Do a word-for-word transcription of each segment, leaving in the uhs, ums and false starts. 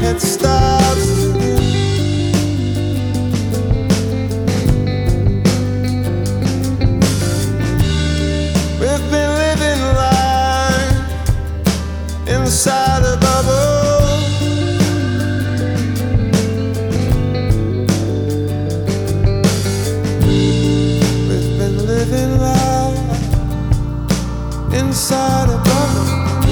it starts again. We've been living life inside a bubble. We've been living life inside a bubble.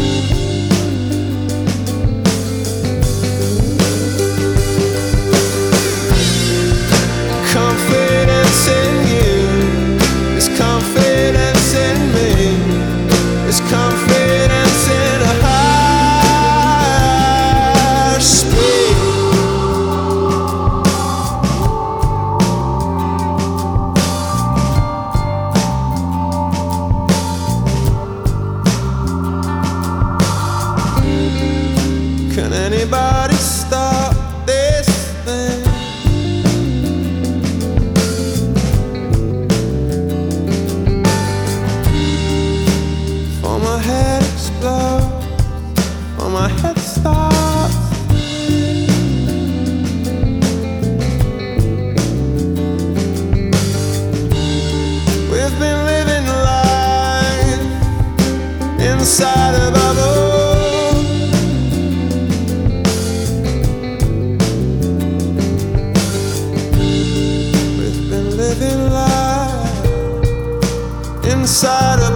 Confidence in you is confidence in me, is confidence in a higher speed. Can anybody stop this thing? For my head explodes, for my head stops. We've been living life inside a bubble. Living life inside